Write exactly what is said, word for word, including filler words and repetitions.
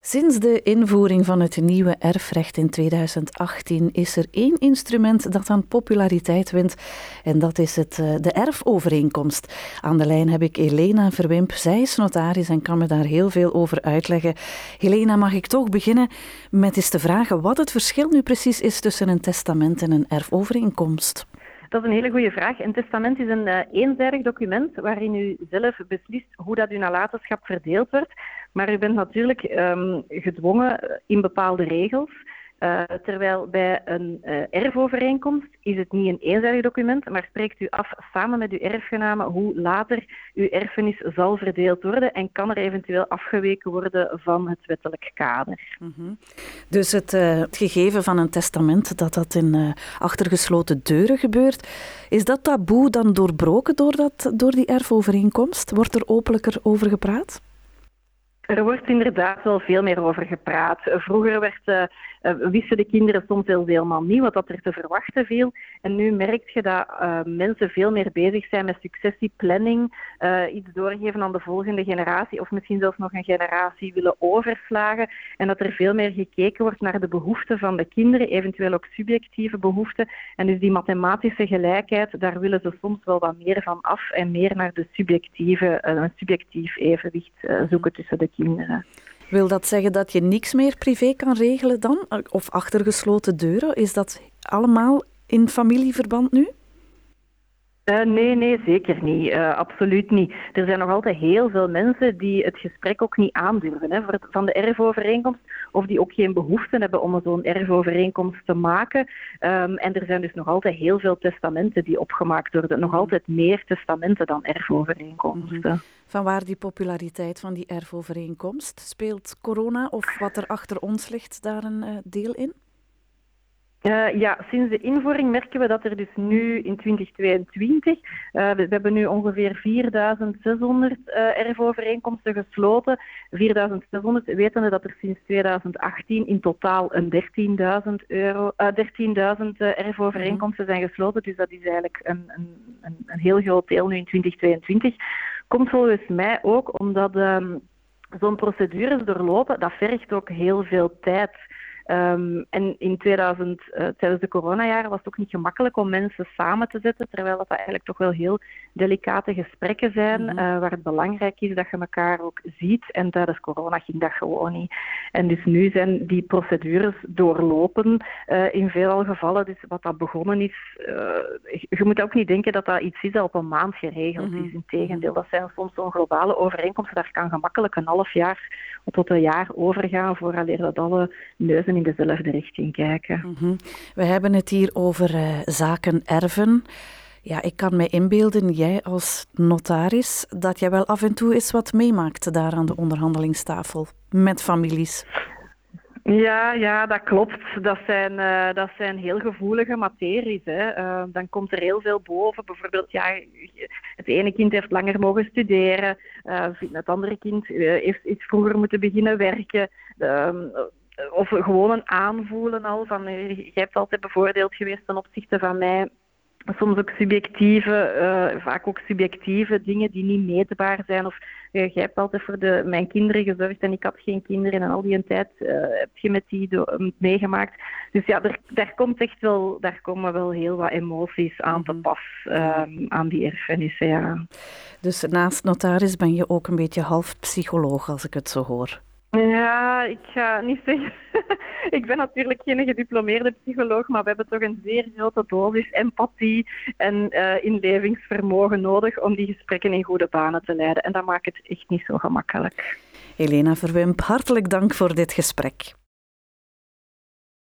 Sinds de invoering van het nieuwe erfrecht in tweeduizend achttien is er één instrument dat aan populariteit wint en dat is het, de erfovereenkomst. Aan de lijn heb ik Helena Verwimp. Zij is notaris en kan me daar heel veel over uitleggen. Helena, mag ik toch beginnen met eens te vragen wat het verschil nu precies is tussen een testament en een erfovereenkomst? Dat is een hele goede vraag. Een testament is een uh, eenzijdig document waarin u zelf beslist hoe dat uw nalatenschap verdeeld wordt. Maar u bent natuurlijk um, gedwongen in bepaalde regels. Uh, terwijl bij een uh, erfovereenkomst is het niet een eenzijdig document, maar spreekt u af samen met uw erfgenamen hoe later uw erfenis zal verdeeld worden en kan er eventueel afgeweken worden van het wettelijk kader. Mm-hmm. Dus het, uh, het gegeven van een testament, dat dat in uh, achtergesloten deuren gebeurt, is dat taboe dan doorbroken door, dat, door die erfovereenkomst? Wordt er openlijker over gepraat? Er wordt inderdaad wel veel meer over gepraat. Vroeger werd, uh, uh, wisten de kinderen soms helemaal niet wat dat er te verwachten viel. En nu merk je dat uh, mensen veel meer bezig zijn met successieplanning, uh, iets doorgeven aan de volgende generatie of misschien zelfs nog een generatie willen overslagen. En dat er veel meer gekeken wordt naar de behoeften van de kinderen, eventueel ook subjectieve behoeften. En dus die mathematische gelijkheid, daar willen ze soms wel wat meer van af en meer naar de subjectieve, uh, een subjectief evenwicht uh, zoeken tussen de kinderen. Kinderen. Wil dat zeggen dat je niks meer privé kan regelen dan? Of achter gesloten deuren? Is dat allemaal in familieverband nu? Uh, nee, nee, zeker niet. Uh, absoluut niet. Er zijn nog altijd heel veel mensen die het gesprek ook niet aandurven hè, voor het, van de erfovereenkomst, of die ook geen behoefte hebben om zo'n erfovereenkomst te maken. Um, en er zijn dus nog altijd heel veel testamenten die opgemaakt worden. Nog altijd meer testamenten dan erfovereenkomsten. Mm-hmm. Vanwaar die populariteit van die erfovereenkomst? Speelt corona of wat er achter ons ligt daar een uh, deel in? Uh, ja, sinds de invoering merken we dat er dus nu in twintig tweeëntwintig, uh, we, we hebben nu ongeveer vierduizend zeshonderd uh, erfovereenkomsten gesloten. vierduizend zeshonderd, wetende dat er sinds tweeduizend achttien in totaal een dertienduizend euro, uh, dertienduizend uh, erfovereenkomsten zijn gesloten. Dus dat is eigenlijk een, een, een, een heel groot deel nu in twintig tweeëntwintig. Komt volgens mij ook omdat um, zo'n procedures doorlopen, dat vergt ook heel veel tijd. Um, en in tweeduizend, uh, tijdens de coronajaren was het ook niet gemakkelijk om mensen samen te zetten, terwijl dat eigenlijk toch wel heel delicate gesprekken zijn, mm-hmm. uh, waar het belangrijk is dat je elkaar ook ziet. En tijdens corona ging dat gewoon niet. En dus nu zijn die procedures doorlopen uh, in veel gevallen. Dus wat dat begonnen is, uh, je moet ook niet denken dat dat iets is dat op een maand geregeld mm-hmm. is. Integendeel, dat zijn soms zo'n globale overeenkomsten. Daar kan gemakkelijk een half jaar tot een jaar overgaan vooraleer dat alle neuzen in dezelfde richting kijken. Mm-hmm. We hebben het hier over uh, zaken erven. Ja, ik kan me inbeelden, jij als notaris, dat jij wel af en toe eens wat meemaakt daar aan de onderhandelingstafel met families. Ja, ja, dat klopt. Dat zijn, uh, dat zijn heel gevoelige materies. Hè. Uh, dan komt er heel veel boven. Bijvoorbeeld, ja, het ene kind heeft langer mogen studeren. Uh, het andere kind uh, heeft iets vroeger moeten beginnen werken. Uh, Of gewoon een aanvoelen al van, jij hebt altijd bevoordeeld geweest ten opzichte van mij. Soms ook subjectieve, uh, vaak ook subjectieve dingen die niet meetbaar zijn. Of uh, jij hebt altijd voor de, mijn kinderen gezorgd en ik had geen kinderen en al die tijd uh, heb je met die do- meegemaakt. Dus ja, er, daar, komt echt wel, daar komen wel heel wat emoties aan te pas, uh, aan die erfenissen. Ja. Dus naast notaris ben je ook een beetje half psycholoog, als ik het zo hoor. Ja, ik ga niet zeggen. Ik ben natuurlijk geen gediplomeerde psycholoog, maar we hebben toch een zeer grote dosis empathie en uh, inlevingsvermogen nodig om die gesprekken in goede banen te leiden. En dat maakt het echt niet zo gemakkelijk. Helena Verwimp, hartelijk dank voor dit gesprek.